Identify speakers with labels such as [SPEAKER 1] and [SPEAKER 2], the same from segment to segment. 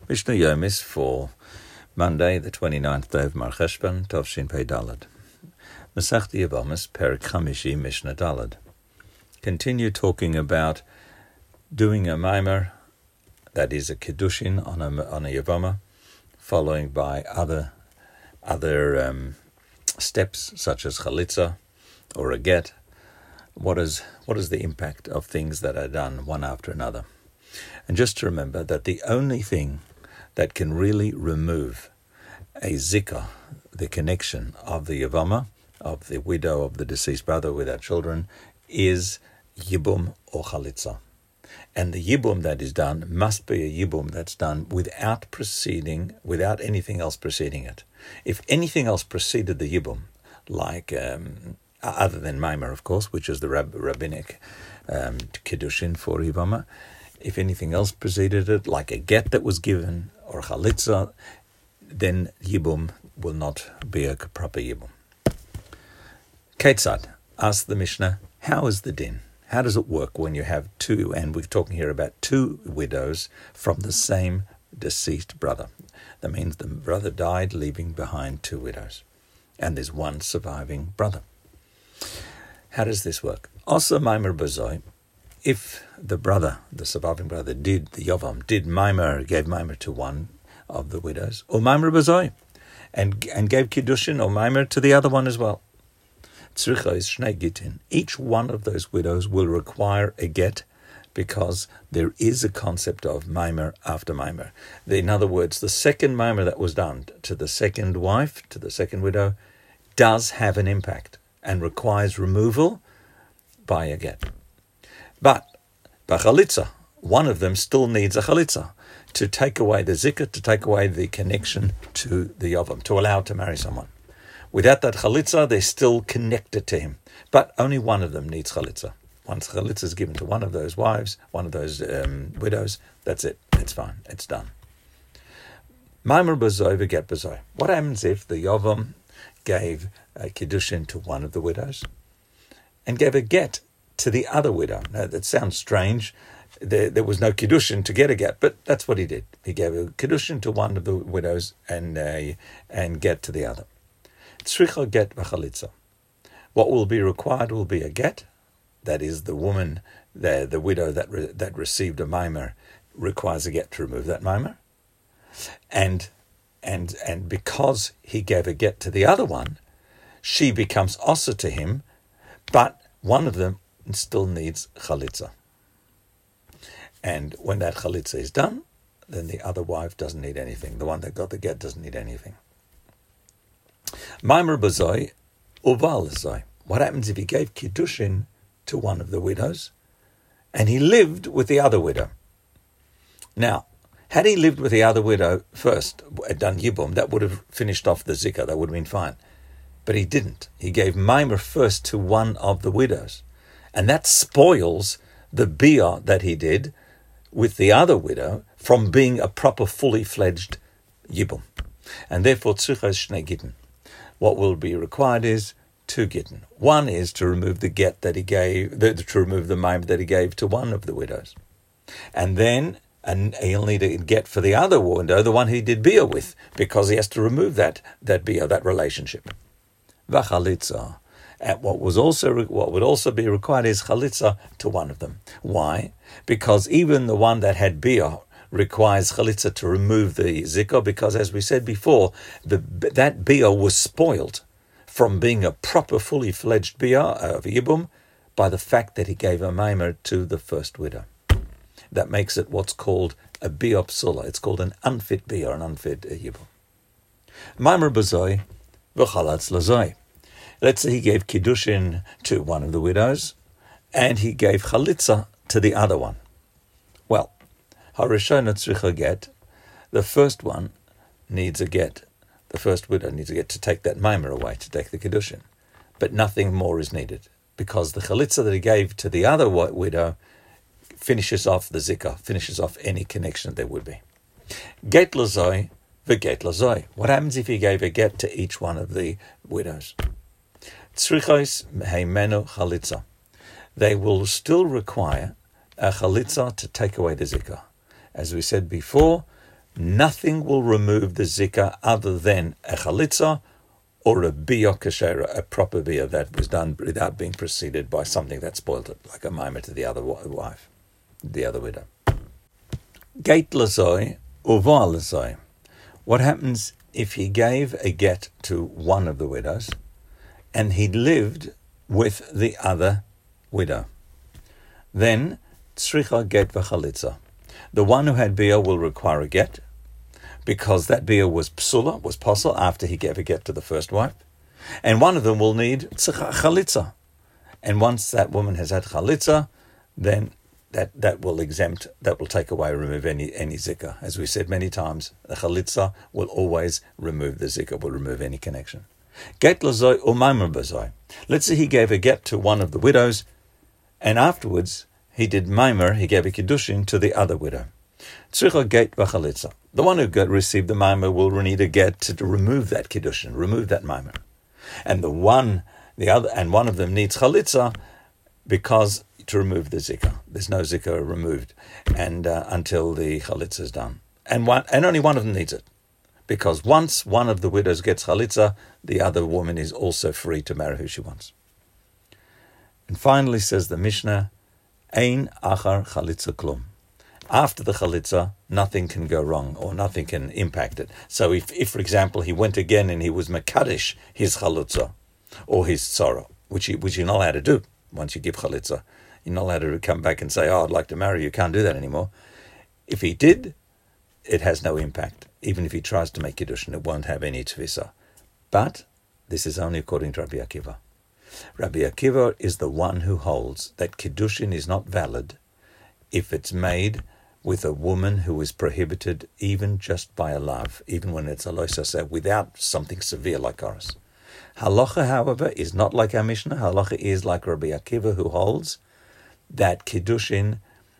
[SPEAKER 1] Mishnah Yomis for Monday, the 29th day of Mar Cheshvan, Tovshin Pei Dalad. Masechta Yevamos, Perek Chamishi, Mishnah Dalad. Continue talking about doing a maimer, that is a kiddushin on a Yevama, following by other steps such as chalitza or a get. What is the impact of things that are done one after another? And just to remember that the only thing that can really remove a zikah, the connection of the Yevama, of the widow of the deceased brother without children, is yibum or chalitza. And the yibum that is done must be a yibum that's done without anything else preceding it. If anything else preceded the yibum, like other than maimer, of course, which is the rabbinic kiddushin for Yevama, if anything else preceded it, like a get that was given or chalitza, then yibum will not be a proper yibum. Ketzad asked the Mishnah, how is the din? How does it work when you have two, and we're talking here about two widows from the same deceased brother? That means the brother died, leaving behind two widows, and there's one surviving brother. How does this work? Also, maimer bazoi, if the surviving brother gave maimer to one of the widows, or maimer bazoi, and gave kiddushin or maimer to the other one as well. Tzricha is shnei gitin. Each one of those widows will require a get, because there is a concept of maimer after maimer. In other words, the second maimer that was done to the second wife, to the second widow, does have an impact and requires removal by a get. But by chalitza, one of them still needs a chalitza to take away the zikah, to take away the connection to the yavam, to allow it to marry someone. Without that chalitza, they're still connected to him. But only one of them needs chalitza. Once chalitza is given to one of those wives, one of those widows, that's it. It's fine. It's done. Maimer bazoi v'get bazoi. What happens if the yavam gave a kiddushin to one of the widows and gave a get to the other widow? Now, that sounds strange. There was no kiddushin to get a get, but that's what he did. He gave a kiddushin to one of the widows and get to the other. Tzricha get v'chalitza. What will be required will be a get. That is, the woman, the widow that received a maimer requires a get to remove that maimer. And because he gave a get to the other one, she becomes osa to him, but one of them still needs chalitza. And when that chalitza is done, then the other wife doesn't need anything. The one that got the get doesn't need anything. Maimer bazoi, uval zoi. What happens if he gave kiddushin to one of the widows and he lived with the other widow? Now, had he lived with the other widow first, done yibum, that would have finished off the zikah, that would have been fine. But he didn't. He gave maimer first to one of the widows. And that spoils the bia that he did with the other widow from being a proper, fully fledged yibum. And therefore, tzricha is shnei gittin. What will be required is two gittin. One is to remove the get that he gave, to remove the maimer that he gave to one of the widows. And then he'll need a get for the other widow, the one he did bia with, because he has to remove that bia, that relationship. V'chalitza. And what would also be required is chalitza to one of them. Why? Because even the one that had bia requires chalitza to remove the zikah, because as we said before, that bia was spoiled from being a proper, fully fledged bia of yibum by the fact that he gave a maimer to the first widow. That makes it what's called a bia psula. It's called an unfit bia, an unfit yibum. Maimer bazoi v'chalatz lazoi. Let's say he gave kiddushin to one of the widows and he gave chalitza to the other one. Well, harishona tzricha get. The first one needs a get. The first widow needs a get to take that maimer away, to take the kiddushin. But nothing more is needed, because the chalitza that he gave to the other widow finishes off the zikah, finishes off any connection there would be. Get lazoi v'get lazoi. What happens if he gave a get to each one of the widows? Tzrichos heimenu chalitza. They will still require a chalitza to take away the zikah. As we said before, nothing will remove the zikah other than a chalitza or a biyah kashera, a proper biyah that was done without being preceded by something that spoiled it, like a maimer to the other wife, the other widow. Gate lazoi uva lazoi. What happens if he gave a get to one of the widows and he lived with the other widow? Then tzricha get v'chalitza. The one who had biyah will require a get, because that biyah was psula, was posel, after he gave a get to the first wife. And one of them will need chalitza. And once that woman has had chalitza, then that will exempt, that will take away, remove any zikah. As we said many times, the chalitza will always remove the zikah, will remove any connection. Get lazoi or maimer bazoi. Let's say he gave a get to one of the widows, and afterwards he did maimer, he gave a kiddushin to the other widow. Tzricha get v'chalitza. The one who received the maimer will need a get to remove that kiddushin, remove that maimer. And one of them needs chalitza because to remove the zikah. There's no zikah removed and until the chalitza is done. And only one of them needs it. Because once one of the widows gets chalitza, the other woman is also free to marry who she wants. And finally says the Mishnah, Ein achar chalitza klum. After the chalitza, nothing can go wrong or nothing can impact it. So if for example, he went again and he was mekadesh his chalitza or his tzara, which you're not allowed to do once you give chalitza. You're not allowed to come back and say, I'd like to marry you. You can't do that anymore. If he did, it has no impact. Even if he tries to make kiddushin, it won't have any tefisa. But this is only according to Rabbi Akiva. Rabbi Akiva is the one who holds that kiddushin is not valid if it's made with a woman who is prohibited even just by a lav, even when it's a loisaseh, without something severe like ours. Halacha, however, is not like our Mishnah. Halacha is like Rabbi Akiva, who holds that kiddushin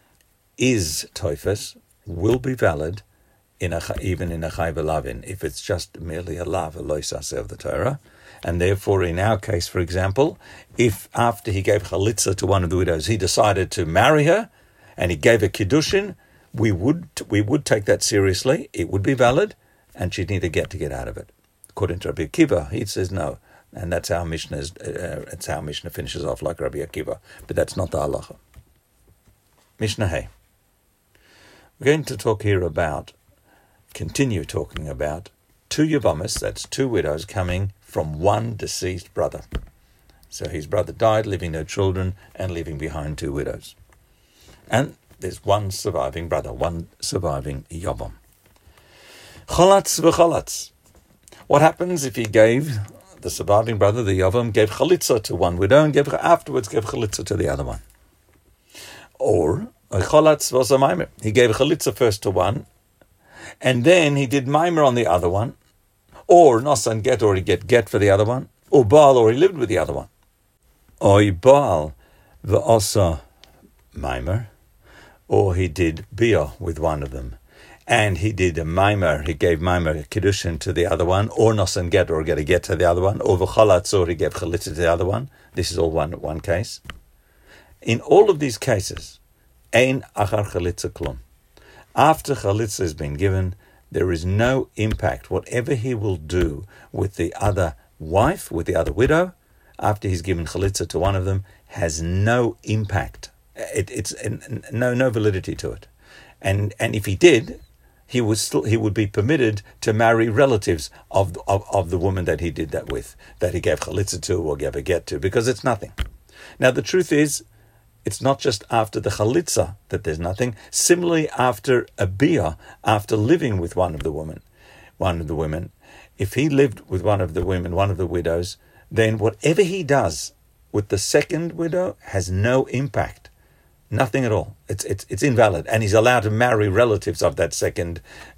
[SPEAKER 1] is toifes, will be valid even in a chai v'lavin, if it's just merely a lav, a loisaseh of the Torah. And therefore, in our case, for example, if after he gave chalitza to one of the widows, he decided to marry her, and he gave a kiddushin, we would take that seriously. It would be valid, and she'd need a get to get out of it. According to Rabbi Akiva, he says no, and that's how Mishnah finishes off like Rabbi Akiva. But that's not the halacha. Mishnah Hey. We're going to continue talking about two Yavamas, that's two widows coming from one deceased brother. So his brother died, leaving no children, and leaving behind two widows. And there's one surviving brother, one surviving Yavam. Cholatz v'cholatz. What happens if he gave the surviving brother, the Yavam, gave chalitza to one widow and afterwards gave chalitza to the other one? Or a cholatz was a maimer. He gave chalitza first to one, and then he did maimer on the other one. Or nosan get, or he get for the other one. Or baal, or he lived with the other one. Or baal v'osa maimer, or he did biyah with one of them, and he did a maimer, he gave maimer kiddushin to the other one, or nosan get, or get a get to the other one, or v'chalatz, or he gave chalitza to the other one. This is all one case. In all of these cases, ein achar chalitza klum. After chalitza has been given, there is no impact. Whatever he will do with the other wife, with the other widow, after he's given chalitza to one of them, has no impact. It's no validity to it. And if he did, he would be permitted to marry relatives of the woman that he did that with, that he gave chalitza to or gave a get to, because it's nothing. Now the truth is, it's not just after the chalitza that there's nothing. Similarly, after a biyah, after living with one of the women, if he lived with one of the women, one of the widows, then whatever he does with the second widow has no impact, nothing at all. It's invalid, and he's allowed to marry relatives of that second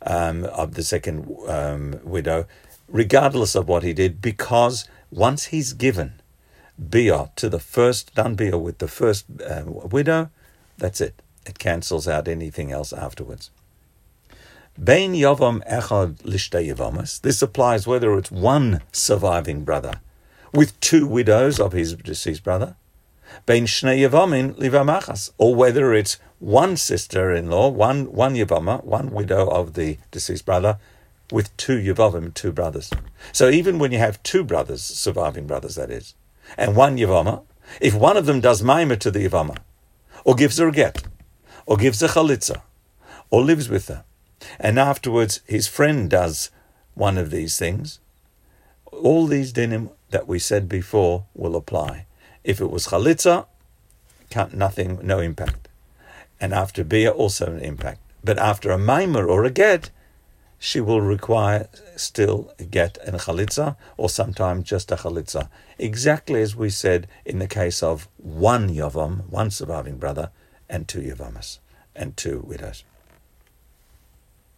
[SPEAKER 1] widow, regardless of what he did, because once he's given biyah to the first, done biyah with the first widow, that's it. It cancels out anything else afterwards. Bein yavam echad lishtei yavamas. This applies whether it's one surviving brother with two widows of his deceased brother, bein shnei yavamin livamachas, or whether it's one sister-in-law, one Yavama, one widow of the deceased brother, with two Yavavim, two brothers. So even when you have two brothers, surviving brothers that is, and one Yavama, if one of them does Maimah to the Yavama, or gives her a get, or gives her chalitza, or lives with her, and afterwards his friend does one of these things, all these dinim that we said before will apply. If it was chalitza, nothing, no impact. And after bia, also an impact. But after a maimer or a get, she will require still a get and a chalitza, or sometimes just a chalitza. Exactly as we said in the case of one yavam, one surviving brother, and two yavamas, and two widows.